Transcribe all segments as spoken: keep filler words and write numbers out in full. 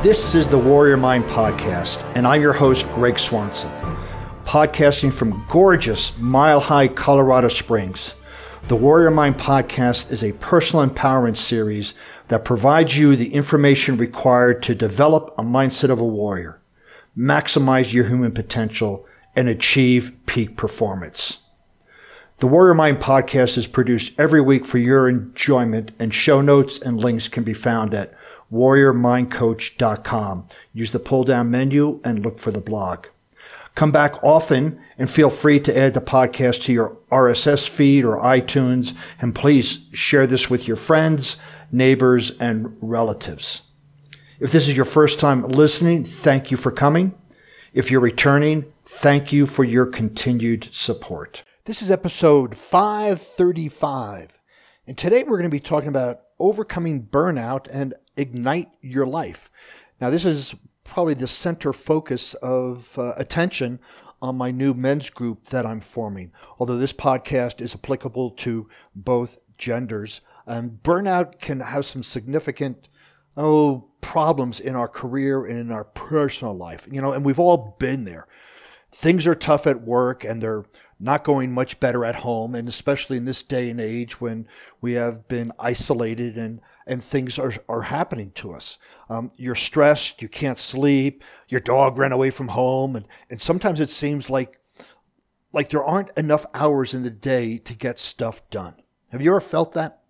This is the Warrior Mind Podcast, and I'm your host, Greg Swanson. Podcasting from gorgeous Mile High, Colorado Springs. The Warrior Mind Podcast is a personal empowerment series that provides you the information required to develop a mindset of a warrior, maximize your human potential, and achieve peak performance. The Warrior Mind Podcast is produced every week for your enjoyment, and show notes and links can be found at warrior mind coach dot com. Use the pull-down menu and look for the blog. Come back often and feel free to add the podcast to your R S S feed or iTunes, and please share this with your friends, neighbors, and relatives. If this is your first time listening, thank you for coming. If you're returning, thank you for your continued support. This is episode five thirty-five, and today we're going to be talking about overcoming burnout and ignite your life. Now, this is probably the center focus of uh, attention on my new men's group that I'm forming. Although this podcast is applicable to both genders, um, burnout can have some significant oh problems in our career and in our personal life. You know, and we've all been there. Things are tough at work, and they're not going much better at home, and especially in this day and age when we have been isolated and, and things are, are happening to us. Um, you're stressed, you can't sleep, your dog ran away from home, and, and sometimes it seems like, like there aren't enough hours in the day to get stuff done. Have you ever felt that?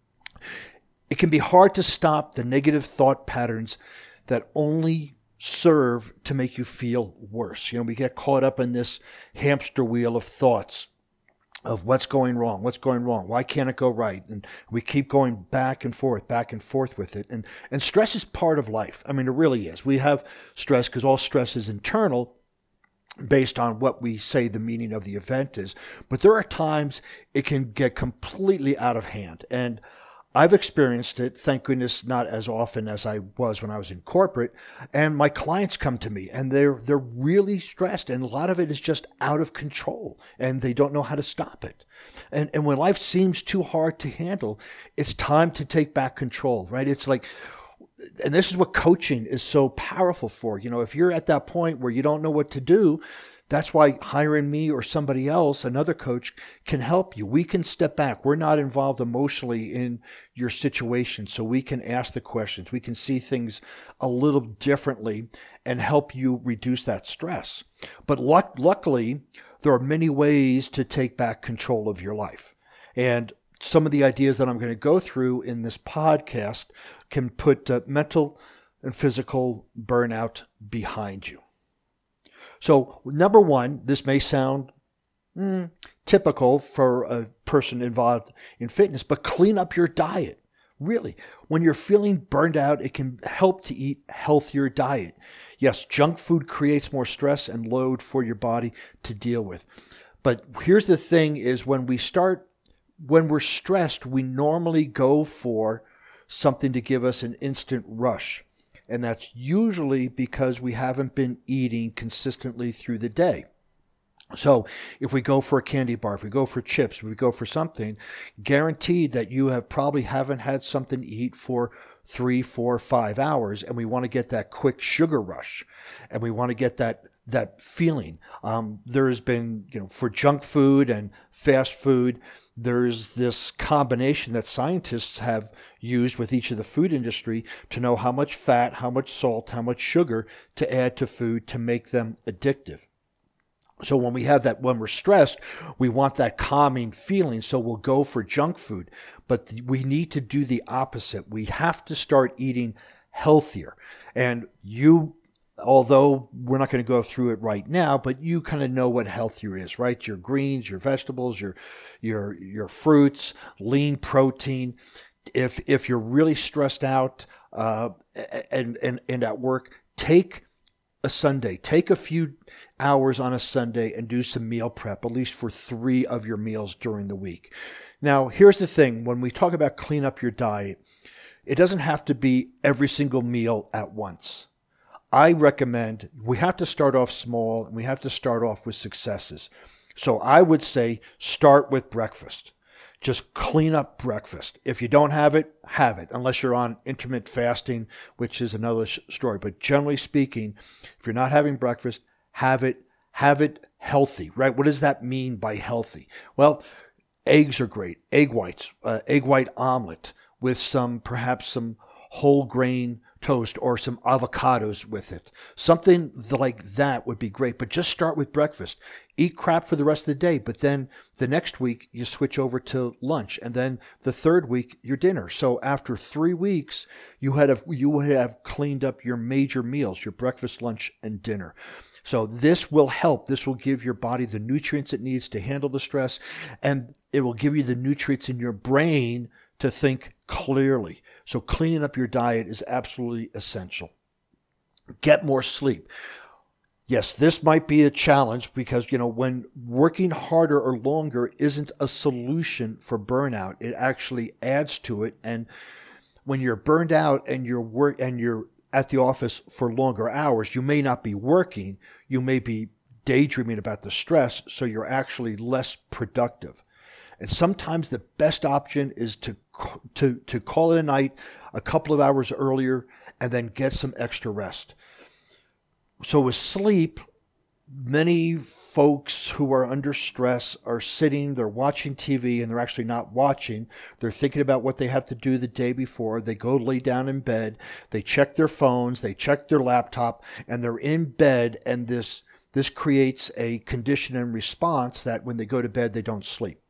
It can be hard to stop the negative thought patterns that only serve to make you feel worse. You know, we get caught up in this hamster wheel of thoughts of what's going wrong, what's going wrong, why can't it go right? And we keep going back and forth, back and forth with it. And, and stress is part of life. I mean, it really is. We have stress because all stress is internal based on what we say the meaning of the event is. But there are times it can get completely out of hand. And I've experienced it, thank goodness, not as often as I was when I was in corporate. And my clients come to me and they're they're really stressed, and a lot of it is just out of control and they don't know how to stop it. And and when life seems too hard to handle, it's time to take back control, right? It's like, and this is what coaching is so powerful for. You know, if you're at that point where you don't know what to do, that's why hiring me or somebody else, another coach, can help you. We can step back. We're not involved emotionally in your situation, so we can ask the questions. We can see things a little differently and help you reduce that stress. But luck- luckily, there are many ways to take back control of your life. And some of the ideas that I'm going to go through in this podcast can put uh, mental and physical burnout behind you. So number one, this may sound mm, typical for a person involved in fitness, but clean up your diet. Really, when you're feeling burned out, it can help to eat healthier diet. Yes, junk food creates more stress and load for your body to deal with. But here's the thing is when we start, when we're stressed, we normally go for something to give us an instant rush. And that's usually because we haven't been eating consistently through the day. So if we go for a candy bar, if we go for chips, if we go for something, guaranteed that you have probably haven't had something to eat for three, four, five hours. And we want to get that quick sugar rush. And we want to get that that feeling. Um, there's been, you know, for junk food and fast food, there's this combination that scientists have used with each of the food industry to know how much fat, how much salt, how much sugar to add to food to make them addictive. So when we have that, when we're stressed, we want that calming feeling. So we'll go for junk food, but we need to do the opposite. We have to start eating healthier. And you Although we're not going to go through it right now, but you kind of know what healthier is, right? Your greens, your vegetables, your your your fruits, lean protein. If if you're really stressed out uh, and and and at work, take a Sunday. Take a few hours on a Sunday and do some meal prep, at least for three of your meals during the week. Now, here's the thing: when we talk about clean up your diet, it doesn't have to be every single meal at once. I recommend we have to start off small and we have to start off with successes. So I would say start with breakfast. Just clean up breakfast. If you don't have it, have it, unless you're on intermittent fasting, which is another sh- story. But generally speaking, if you're not having breakfast, have it, have it healthy, right? What does that mean by healthy? Well, eggs are great. Egg whites, uh, egg white omelet with some, perhaps some whole grain toast or some avocados with it. Something like that would be great, but just start with breakfast. Eat crap for the rest of the day, but then the next week you switch over to lunch, and then the third week your dinner. So after three weeks, you had a, you would have cleaned up your major meals, your breakfast, lunch, and dinner. So this will help. This will give your body the nutrients it needs to handle the stress, and it will give you the nutrients in your brain to think clearly. So cleaning up your diet is absolutely essential. Get more sleep. Yes, this might be a challenge because, you know, when working harder or longer isn't a solution for burnout, it actually adds to it. And when you're burned out and you're work and you're at the office for longer hours, you may not be working. You may be daydreaming about the stress, so you're actually less productive. And sometimes the best option is to to to call it a night a couple of hours earlier and then get some extra rest. So with sleep, many folks who are under stress are sitting, they're watching T V, and they're actually not watching. They're thinking about what they have to do the day before. They go lay down in bed. They check their phones. They check their laptop, and they're in bed. And this this creates a condition and response that when they go to bed, they don't sleep.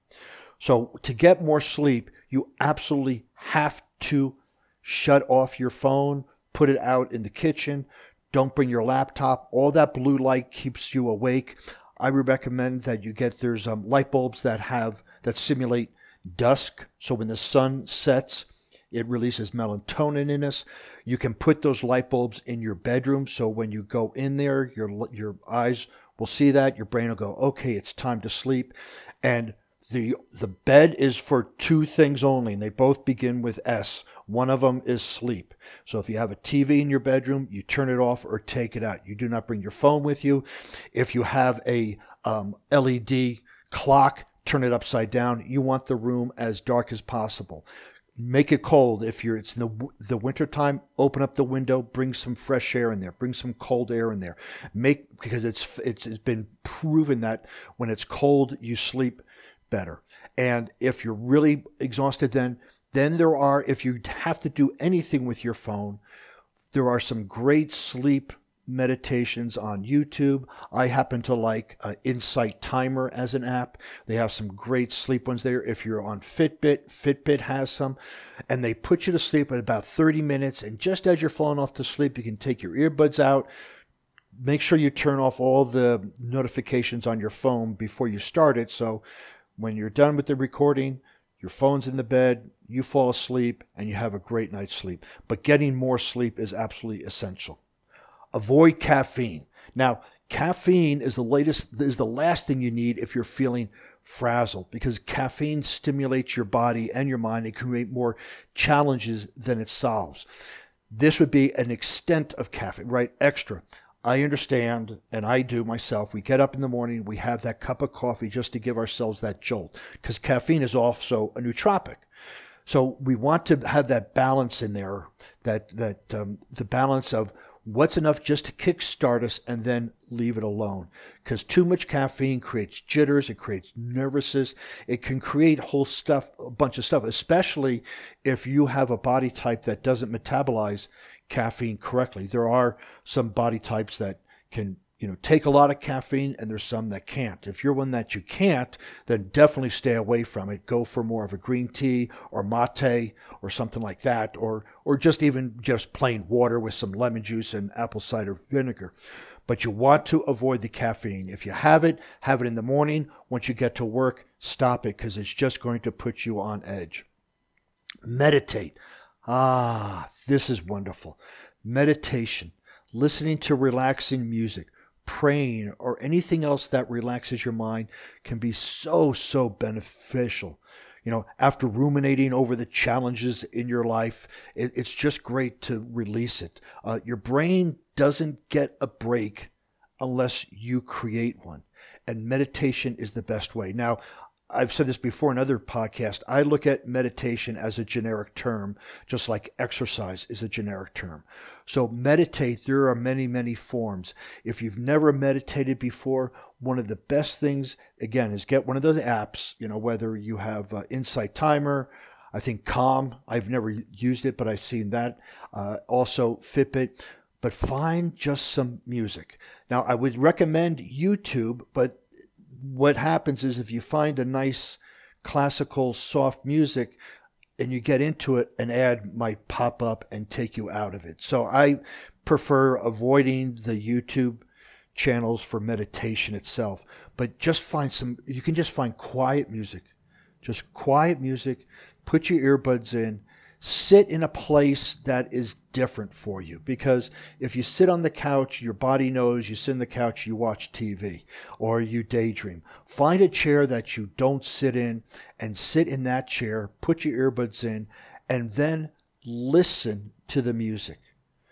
So to get more sleep, you absolutely have to shut off your phone, put it out in the kitchen. Don't bring your laptop. All that blue light keeps you awake. I would recommend that you get, there's um, light bulbs that have, that simulate dusk. So when the sun sets, it releases melatonin in us. You can put those light bulbs in your bedroom. So when you go in there, your, your eyes will see that. Your brain will go, okay, it's time to sleep. And The the bed is for two things only, and they both begin with S. One of them is sleep. So if you have a T V in your bedroom, you turn it off or take it out. You do not bring your phone with you. If you have a um, L E D clock, turn it upside down. You want the room as dark as possible. Make it cold. If you're it's in the the wintertime, open up the window, bring some fresh air in there, bring some cold air in there. Make because it's it's, it's been proven that when it's cold, you sleep better. And if you're really exhausted, then then there are, if you have to do anything with your phone, there are some great sleep meditations on YouTube. I happen to like uh, Insight Timer as an app. They have some great sleep ones there. If you're on Fitbit, Fitbit has some, and they put you to sleep in about thirty minutes. And just as you're falling off to sleep, you can take your earbuds out. Make sure you turn off all the notifications on your phone before you start it. So when you're done with the recording, your phone's in the bed, you fall asleep, and you have a great night's sleep. But getting more sleep is absolutely essential. Avoid caffeine. Now, caffeine is the latest, is the last thing you need if you're feeling frazzled, because caffeine stimulates your body and your mind and can create more challenges than it solves. This would be an extent of caffeine, right? Extra. I understand, and I do myself. We get up in the morning, we have that cup of coffee just to give ourselves that jolt, because caffeine is also a nootropic. So we want to have that balance in there, that that um, the balance of what's enough just to kickstart us and then leave it alone. Because too much caffeine creates jitters, it creates nervousness, it can create whole stuff, a bunch of stuff, especially if you have a body type that doesn't metabolize caffeine correctly. There are some body types that can, you know, take a lot of caffeine, and there's some that can't. If you're one that you can't, then definitely stay away from it. Go for more of a green tea or mate or something like that, or or just even just plain water with some lemon juice and apple cider vinegar. But you want to avoid the caffeine. If you have it, have it in the morning. Once you get to work, stop it, because it's just going to put you on edge. Meditate. Ah, this is wonderful. Meditation, listening to relaxing music, praying, or anything else that relaxes your mind can be so, so beneficial. You know, after ruminating over the challenges in your life, it, it's just great to release it. Uh, your brain doesn't get a break unless you create one. And meditation is the best way. Now, I've said this before in other podcasts, I look at meditation as a generic term, just like exercise is a generic term. So meditate, there are many, many forms. If you've never meditated before, one of the best things, again, is get one of those apps, you know, whether you have uh, Insight Timer, I think Calm, I've never used it, but I've seen that. Uh, also Fitbit, but find just some music. Now, I would recommend YouTube, but what happens is if you find a nice classical soft music and you get into it, an ad might pop up and take you out of it. So I prefer avoiding the YouTube channels for meditation itself, but just find some, you can just find quiet music, just quiet music, put your earbuds in, sit in a place that is different for you. Because if you sit on the couch, your body knows you sit on the couch, you watch T V or you daydream. Find a chair that you don't sit in and sit in that chair, put your earbuds in, and then listen to the music.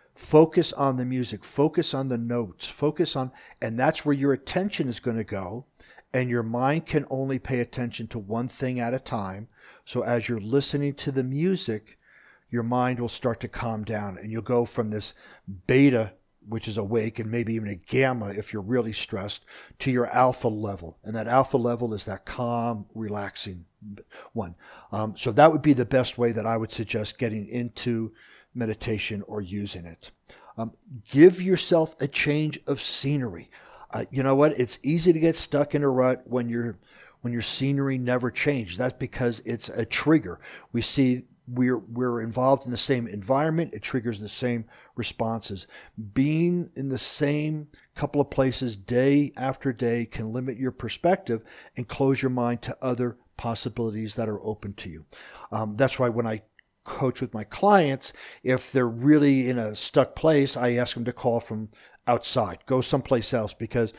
Focus on the music, focus on the notes, focus on, and that's where your attention is going to go. And your mind can only pay attention to one thing at a time. So as you're listening to the music, your mind will start to calm down and you'll go from this beta, which is awake, and maybe even a gamma if you're really stressed, to your alpha level. And that alpha level is that calm, relaxing one. Um, so that would be the best way that I would suggest getting into meditation or using it. Um, give yourself a change of scenery. Uh, you know what? It's easy to get stuck in a rut when your when your scenery never changes. That's because it's a trigger. We see we're we're involved in the same environment. It triggers the same responses. Being in the same couple of places day after day can limit your perspective and close your mind to other possibilities that are open to you. Um, that's why when I coach with my clients, if they're really in a stuck place, I ask them to call from outside, go someplace else, because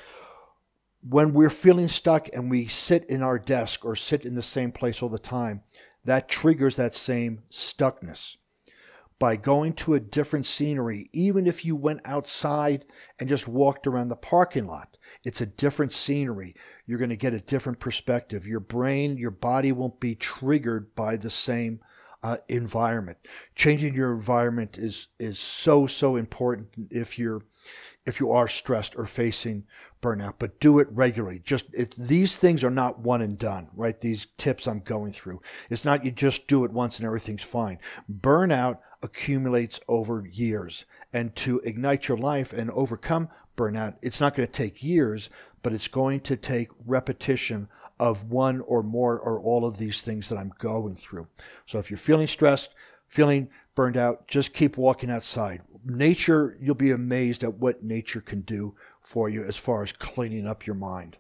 when we're feeling stuck and we sit in our desk or sit in the same place all the time, that triggers that same stuckness. By going to a different scenery, even if you went outside and just walked around the parking lot, it's a different scenery. You're going to get a different perspective. Your brain, your body won't be triggered by the same uh, environment. Changing your environment is is so, so important if you're if you are stressed or facing burnout, but do it regularly. Just it, these things are not one and done, right? These tips I'm going through. It's not you just do it once and everything's fine. Burnout accumulates over years. And to ignite your life and overcome burnout, it's not going to take years, but it's going to take repetition of one or more or all of these things that I'm going through. So if you're feeling stressed, feeling burned out, just keep walking outside. Nature, you'll be amazed at what nature can do for you as far as cleaning up your mind.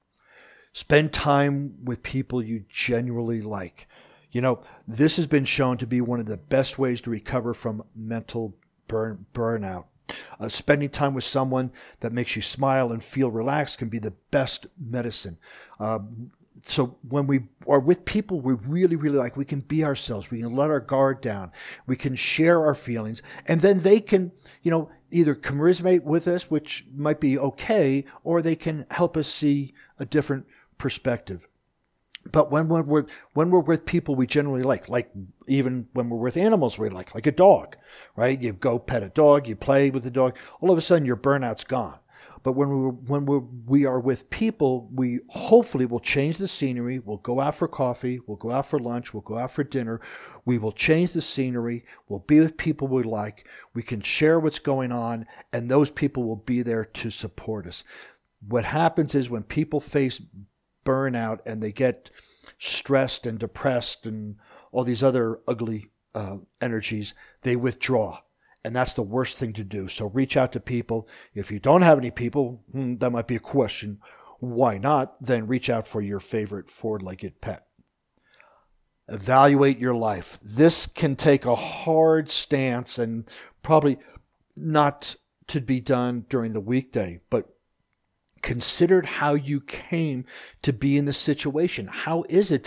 Spend time with people you genuinely like. You know, this has been shown to be one of the best ways to recover from mental burn, burnout. Uh, spending time with someone that makes you smile and feel relaxed can be the best medicine. Uh, So when we are with people we really, really like, we can be ourselves. We can let our guard down. We can share our feelings. And then they can, you know, either commiserate with us, which might be okay, or they can help us see a different perspective. But when we're, when we're with people we generally like, like even when we're with animals we like, like a dog, right? You go pet a dog, you play with the dog, all of a sudden your burnout's gone. But when we when we we are with people, we hopefully will change the scenery. We'll go out for coffee. We'll go out for lunch. We'll go out for dinner. We will change the scenery. We'll be with people we like. We can share what's going on, and those people will be there to support us. What happens is when people face burnout and they get stressed and depressed and all these other ugly uh, energies, they withdraw. And that's the worst thing to do. So reach out to people. If you don't have any people, hmm, that might be a question. Why not? Then reach out for your favorite four-legged pet. Evaluate your life. This can take a hard stance and probably not to be done during the weekday, but consider how you came to be in the situation. How is it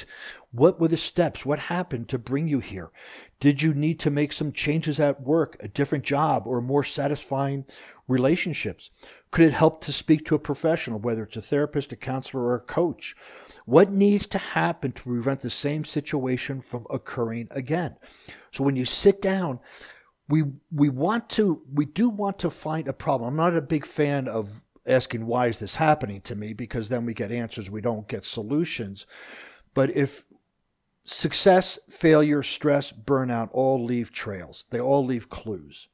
What were the steps? What happened to bring you here? Did you need to make some changes at work, a different job, or more satisfying relationships? Could it help to speak to a professional, whether it's a therapist, a counselor, or a coach? What needs to happen to prevent the same situation from occurring again? So when you sit down, we we want to we do want to find a problem. I'm not a big fan of asking, why is this happening to me? Because then we get answers, we don't get solutions. But if success, failure, stress, burnout all leave trails, they all leave clues.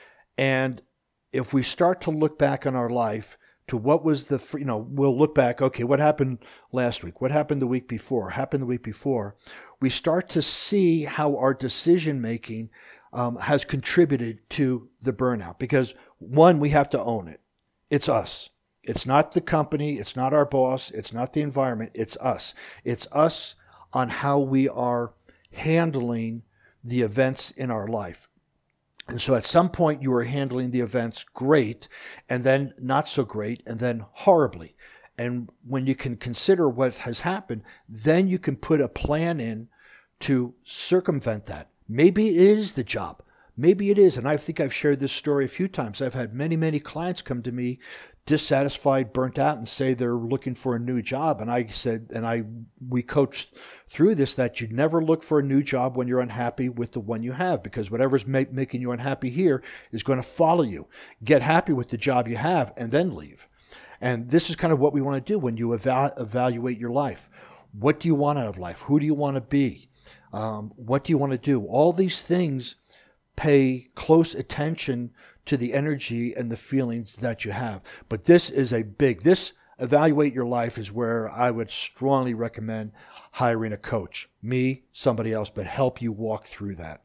And if we start to look back on our life to what was the, you know, we'll look back, okay, what happened last week? What happened the week before? Happened the week before? We start to see how our decision making um, has contributed to the burnout. Because one, we have to own it. It's us. It's not the company. It's not our boss. It's not the environment. It's us. It's us on how we are handling the events in our life. And so at some point you are handling the events great, and then not so great, and then horribly. And when you can consider what has happened, then you can put a plan in to circumvent that. Maybe it is the job. Maybe it is. And I think I've shared this story a few times. I've had many, many clients come to me dissatisfied, burnt out, and say they're looking for a new job. And I said, and I, we coached through this, that you never look for a new job when you're unhappy with the one you have, because whatever's make, making you unhappy here is going to follow you. Get happy with the job you have and then leave. And this is kind of what we want to do when you eva- evaluate your life. What do you want out of life? Who do you want to be? Um, what do you want to do? All these things pay close attention to the energy and the feelings that you have. But this is a big, this evaluate your life is where I would strongly recommend hiring a coach. Me, somebody else, but help you walk through that.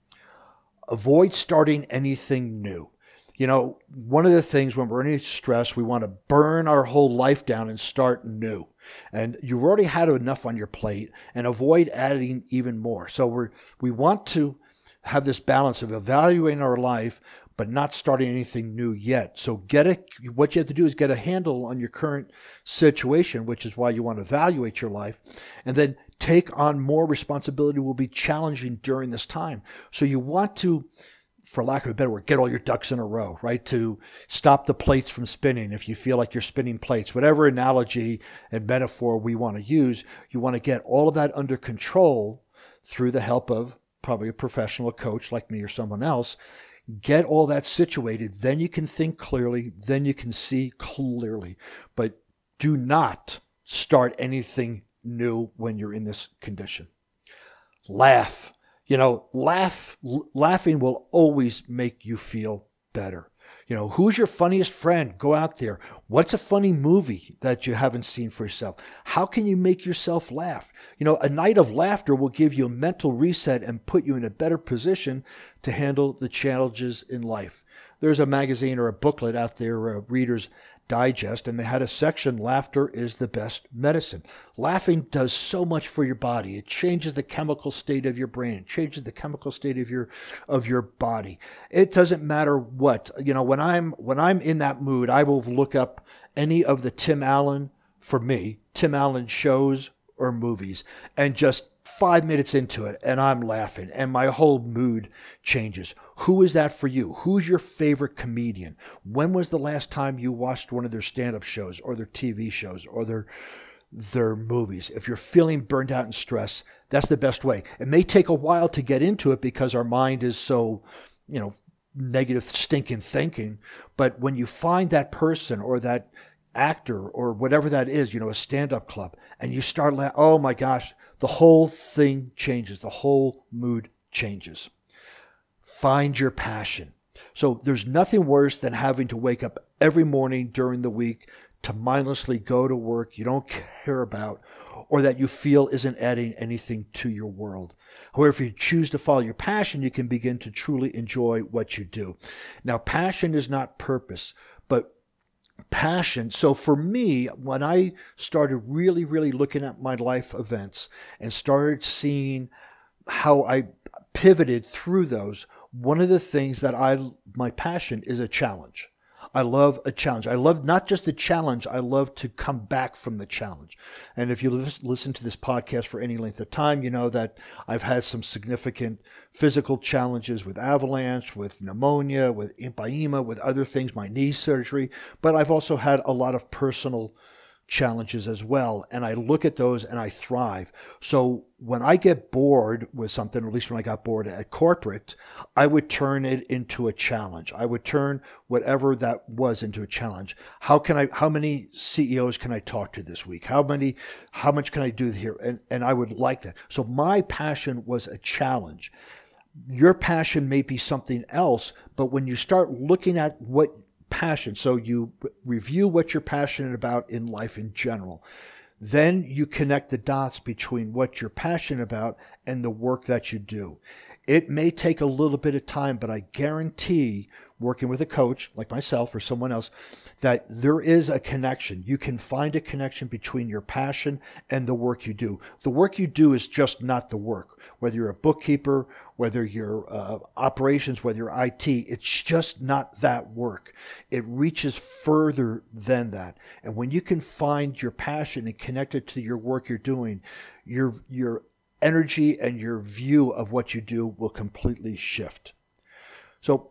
Avoid starting anything new. You know, one of the things when we're in stress, we want to burn our whole life down and start new. And you've already had enough on your plate, and avoid adding even more. So we're, we want to have this balance of evaluating our life, but not starting anything new yet. So get a, what you have to do is get a handle on your current situation, which is why you want to evaluate your life, and then take on more responsibility will be challenging during this time. So you want to, for lack of a better word, get all your ducks in a row, right? To stop the plates from spinning. If you feel like you're spinning plates, whatever analogy and metaphor we want to use, you want to get all of that under control through the help of probably a professional coach like me or someone else. Get all that situated. Then you can think clearly. Then you can see clearly. But do not start anything new when you're in this condition. Laugh. You know, laugh, laughing will always make you feel better. You know, who's your funniest friend? Go out there. What's a funny movie that you haven't seen for yourself? How can you make yourself laugh? You know, a night of laughter will give you a mental reset and put you in a better position to handle the challenges in life. There's a magazine or a booklet out there, uh, Reader's Digest, and they had a section, Laughter is the Best Medicine. Laughing does so much for your body. It changes the chemical state of your brain. It changes the chemical state of your of your body. It doesn't matter what. You know, when I'm when I'm in that mood, I will look up any of the Tim Allen, for me, Tim Allen shows or movies, and just five minutes into it, and I'm laughing, and my whole mood changes. Who is that for you? Who's your favorite comedian? When was the last time you watched one of their stand-up shows or their T V shows or their their movies? If you're feeling burnt out and stressed, that's the best way. It may take a while to get into it because our mind is so, you know, negative, stinking thinking. But when you find that person or that actor or whatever that is, you know, a stand-up club, and you start laughing, oh my gosh, the whole thing changes. The whole mood changes. Find your passion. So there's nothing worse than having to wake up every morning during the week to mindlessly go to work you don't care about, or that you feel isn't adding anything to your world. However, if you choose to follow your passion, you can begin to truly enjoy what you do. Now, passion is not purpose, but passion. So for me, when I started really, really looking at my life events and started seeing how I pivoted through those, one of the things that I, my passion is a challenge. I love a challenge. I love not just the challenge, I love to come back from the challenge. And if you listen to this podcast for any length of time, you know that I've had some significant physical challenges with avalanche, with pneumonia, with empyema, with other things, my knee surgery. But I've also had a lot of personal challenges as well. And I look at those and I thrive. So when I get bored with something, or at least when I got bored at corporate, I would turn it into a challenge. I would turn whatever that was into a challenge. How can I, how many C E Os can I talk to this week? How many, how much can I do here? And, and I would like that. So my passion was a challenge. Your passion may be something else, but when you start looking at what passion, so you review what you're passionate about in life in general, then you connect the dots between what you're passionate about and the work that you do. It may take a little bit of time, but I guarantee, working with a coach like myself or someone else, that there is a connection. You can find a connection between your passion and the work you do. The work you do is just not the work. Whether you're a bookkeeper, whether you're uh, operations, whether you're I T, it's just not that work. It reaches further than that. And when you can find your passion and connect it to your work you're doing, your your energy and your view of what you do will completely shift. So,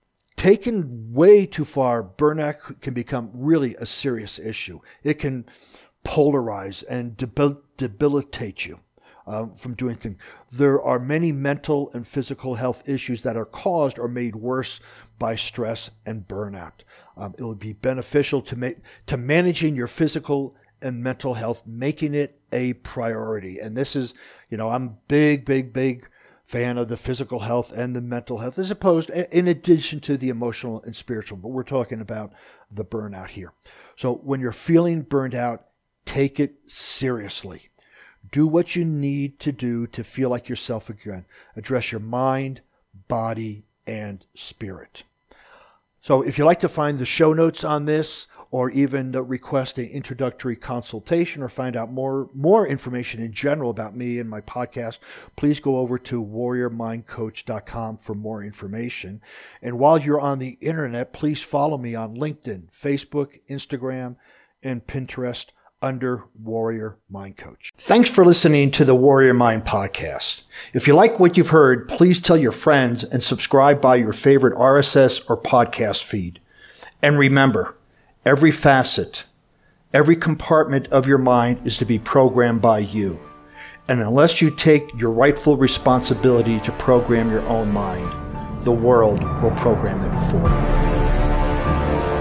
taken way too far, burnout can become really a serious issue. It can polarize and debil- debilitate you uh, from doing things. There are many mental and physical health issues that are caused or made worse by stress and burnout. Um, it will be beneficial to make to managing your physical and mental health, making it a priority. And this is, you know, I'm big, big, big fan of the physical health and the mental health, as opposed, in addition to the emotional and spiritual. But we're talking about the burnout here. So when you're feeling burned out, take it seriously. Do what you need to do to feel like yourself again. Address your mind, body, and spirit. So if you'd like to find the show notes on this, or even request an introductory consultation or find out more, more information in general about me and my podcast, please go over to warrior mind coach dot com for more information. And while you're on the internet, please follow me on LinkedIn, Facebook, Instagram, and Pinterest under Warrior Mind Coach. Thanks for listening to the Warrior Mind Podcast. If you like what you've heard, please tell your friends and subscribe by your favorite R S S or podcast feed. And remember, every facet, every compartment of your mind is to be programmed by you. And unless you take your rightful responsibility to program your own mind, the world will program it for you.